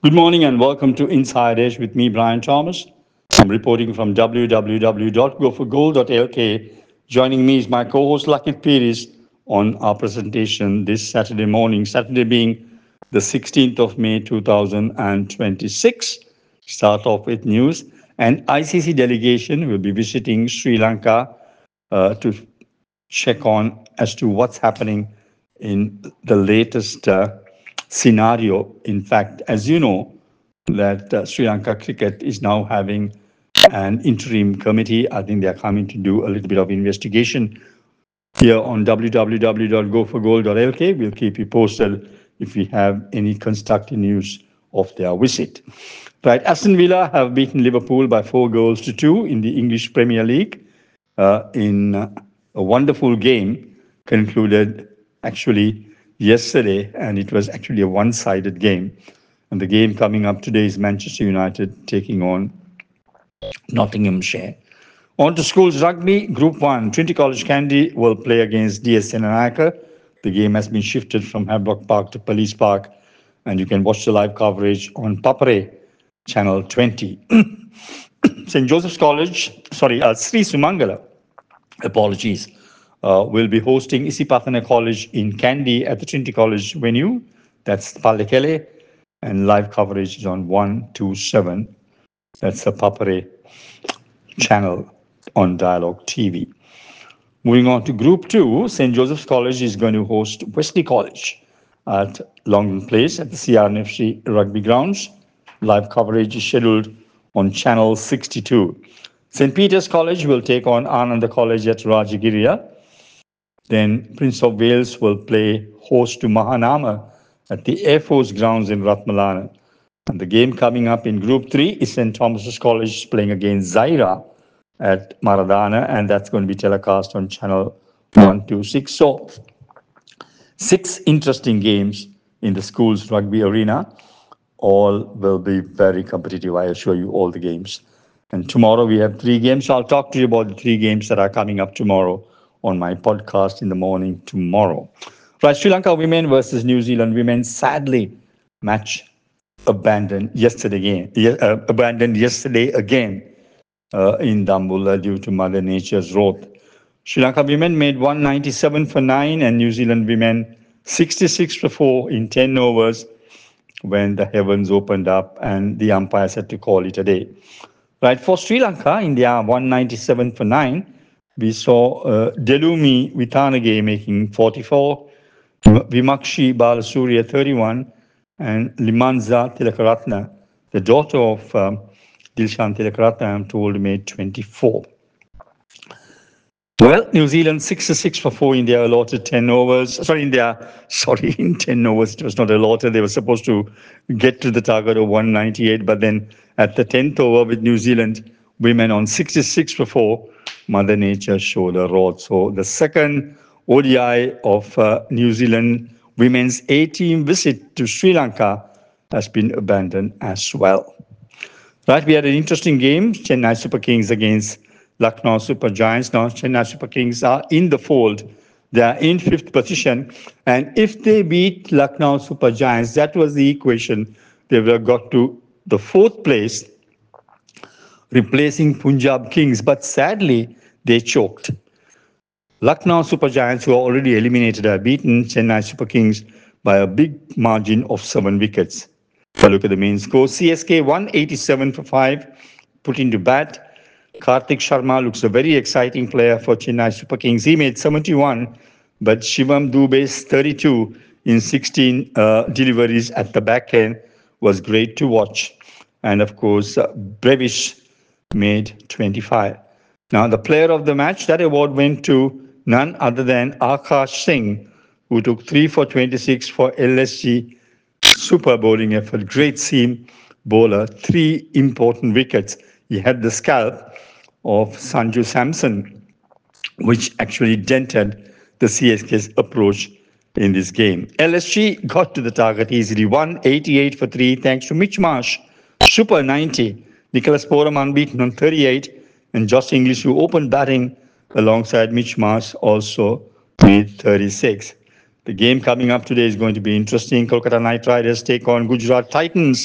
Good morning and welcome to Inside Edge with me, Brian Thomas. I'm reporting from www.goforgold.lk. Joining me is my co-host Lakit Piris on our presentation this Saturday morning, Saturday being the 16th of May 2026. Start off with news. An ICC delegation will be visiting Sri Lanka to check on as to what's happening in the latest scenario. In fact, as you know, that Sri Lanka cricket is now having an interim committee. I think they're coming to do a little bit of investigation here on www.goforgold.lk. We'll keep you posted if we have any constructive news of their visit. Right, Aston Villa have beaten Liverpool by 4 goals to 2 in the English Premier League in a wonderful game concluded actually yesterday, and it was actually a one-sided game. And the game coming up today is Manchester United taking on Nottinghamshire. On to schools rugby, Group 1, Trinity College Kandy will play against DS Senanayake. The game has been shifted from Havelock Park to Police Park, and you can watch the live coverage on Papare, Channel 20. St. Joseph's College, Sri Sumangala, apologies, will be hosting Isipathana College in Kandy at the Trinity College venue. That's Pallekele, and live coverage is on 127. That's the Papare channel on Dialogue TV. Moving on to Group 2, St. Joseph's College is going to host Wesley College at Longden Place at the CRNFC Rugby Grounds. Live coverage is scheduled on Channel 62. St. Peter's College will take on Ananda College at Rajagiriya. Then Prince of Wales will play host to Mahanama at the Air Force Grounds in Ratmalana. And the game coming up in Group 3 is St. Thomas's College playing against Zaira at Maradana, and that's going to be telecast on Channel 126. So, 6 interesting games in the school's rugby arena. All will be very competitive, I assure you, all the games. And tomorrow we have 3 games. So I'll talk to you about the 3 games that are coming up tomorrow on my podcast in the morning tomorrow. Right, Sri Lanka women versus New Zealand women. Sadly, match abandoned yesterday again in Dambulla due to Mother Nature's wrath. Sri Lanka women made 197 for 9 and New Zealand women 66 for 4 in 10 overs when the heavens opened up and the umpires had to call it a day. Right, for Sri Lanka, in their 197 for 9, we saw Delumi Vitanage making 44, Vimakshi Balasuriya 31, and Limanza Tilakaratna, the daughter of Dilshan Tilakaratna, I'm told, made 24. Well, New Zealand 66 for 4 in their allotted 10 overs. In 10 overs, it was not allotted. They were supposed to get to the target of 198, but then at the 10th over with New Zealand women on 66 for 4, Mother Nature showed a wrath. So the second ODI of New Zealand women's A-team visit to Sri Lanka has been abandoned as well. Right, we had an interesting game, Chennai Super Kings against Lucknow Super Giants. Now, Chennai Super Kings are in the fold. They are in 5th position. And if they beat Lucknow Super Giants, that was the equation. They would have got to the 4th place, replacing Punjab Kings. But sadly, they choked. Lucknow Super Giants, who are already eliminated, have beaten Chennai Super Kings by a big margin of 7 wickets. If I look at the main score, CSK 187 for 5, put into bat. Karthik Sharma looks a very exciting player for Chennai Super Kings. He made 71, but Shivam Dube's 32 in 16 deliveries at the back end was great to watch. And of course, Brevish made 25. Now, the player of the match, that award went to none other than Akash Singh, who took 3 for 26 for LSG. Super bowling effort, great seam bowler, 3 important wickets. He had the scalp of Sanju Samson, which actually dented the CSK's approach in this game. LSG got to the target easily, 188 for 3, thanks to Mitch Marsh, super 90. Nicholas Poram unbeaten on 38, and Josh English, who opened batting alongside Mitch Marsh, also made 36. The game coming up today is going to be interesting. Kolkata Knight Riders take on Gujarat Titans.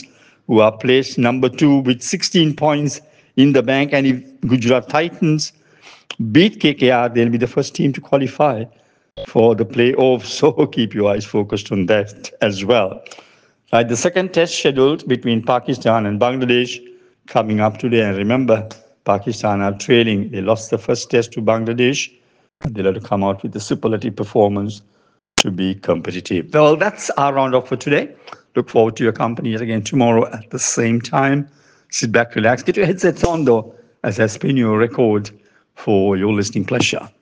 who are placed number 2 with 16 points in the bank. And if Gujarat Titans beat KKR, they'll be the first team to qualify for the playoffs. So keep your eyes focused on that as well. Right, the second test scheduled between Pakistan and Bangladesh coming up today. And remember, Pakistan are trailing. They lost the first test to Bangladesh. They'll have to come out with a superlative performance to be competitive. Well, that's our roundup for today. Look forward to your company yet again tomorrow at the same time. Sit back, relax, get your headsets on though, as I spin your record for your listening pleasure.